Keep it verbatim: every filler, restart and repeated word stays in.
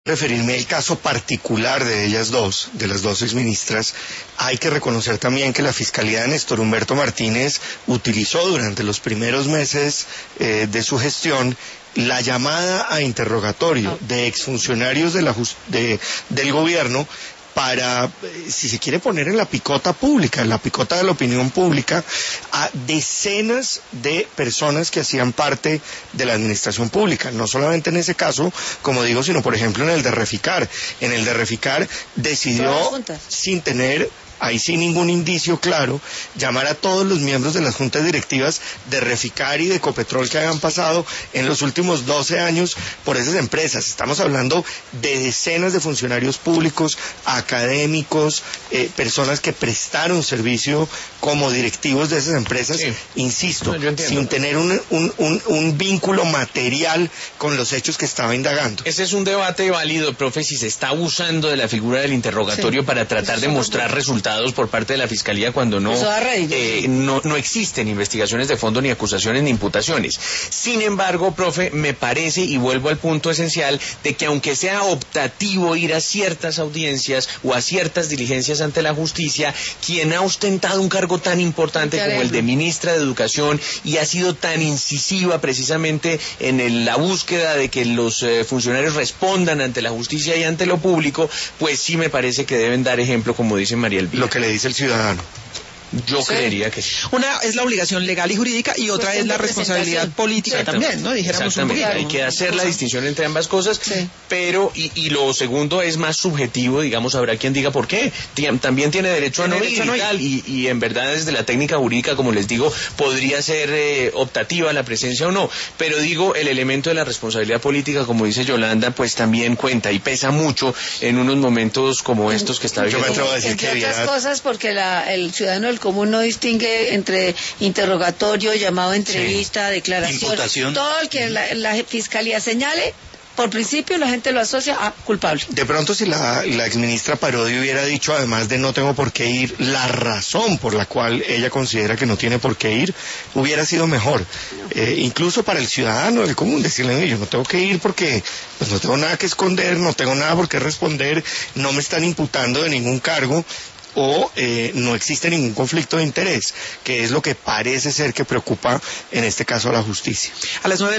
Referirme al caso particular de ellas dos, de las dos exministras, hay que reconocer también que la Fiscalía de Néstor Humberto Martínez utilizó durante los primeros meses eh, de su gestión la llamada a interrogatorio de exfuncionarios de la just- de, del gobierno para, si se quiere poner en la picota pública, en la picota de la opinión pública, a decenas de personas que hacían parte de la administración pública. No solamente en ese caso, como digo, sino por ejemplo en el de Reficar. En el de Reficar decidió, sin tener ahí sin ningún indicio claro, llamar a todos los miembros de las juntas directivas de Reficar y de Ecopetrol que hayan pasado en los últimos doce años por esas empresas. Estamos hablando de decenas de funcionarios públicos, académicos, eh, personas que prestaron servicio como directivos de esas empresas, sí. Insisto, no, sin tener un, un, un, un vínculo material con los hechos que estaba indagando. Ese es un debate válido, profe, si se está abusando de la figura del interrogatorio sí. para tratar de mostrar resultados por parte de la Fiscalía cuando no, eh, no, no existen investigaciones de fondo, ni acusaciones, ni imputaciones. Sin embargo, profe, me parece, y vuelvo al punto esencial, de que aunque sea optativo ir a ciertas audiencias o a ciertas diligencias ante la justicia, quien ha ostentado un cargo tan importante como el de ministra de Educación y ha sido tan incisiva precisamente en el, la búsqueda de que los eh, funcionarios respondan ante la justicia y ante lo público, pues sí me parece que deben dar ejemplo, como dice María Elvira. Lo que le dice el ciudadano. Yo sí. creería que sí. Una es la obligación legal y jurídica y otra pues es la responsabilidad política también, ¿no? Dijéramos un poquito. Hay que hacer la distinción entre ambas cosas, sí. pero, y, y lo segundo es más subjetivo, digamos, habrá quien diga por qué. También tiene derecho a no ir y tal, y, y en verdad desde la técnica jurídica, como les digo, podría ser eh, optativa la presencia o no, pero digo, el elemento de la responsabilidad política, como dice Yolanda, pues también cuenta y pesa mucho en unos momentos como estos que está viviendo. Yo me atrevo a decir entre que otras había... cosas porque la, el ciudadano del común no distingue entre interrogatorio, llamado a entrevista, sí. declaración, imputación. Todo el que la, la fiscalía señale, por principio la gente lo asocia a culpable. De pronto si la, la exministra Parodi hubiera dicho, además de no tengo por qué ir, la razón por la cual ella considera que no tiene por qué ir, hubiera sido mejor. Eh, incluso para el ciudadano del común, decirle, yo no tengo que ir porque pues no tengo nada que esconder, no tengo nada por qué responder, no me están imputando de ningún cargo, o eh, no existe ningún conflicto de interés, que es lo que parece ser que preocupa en este caso a la justicia. A las nueve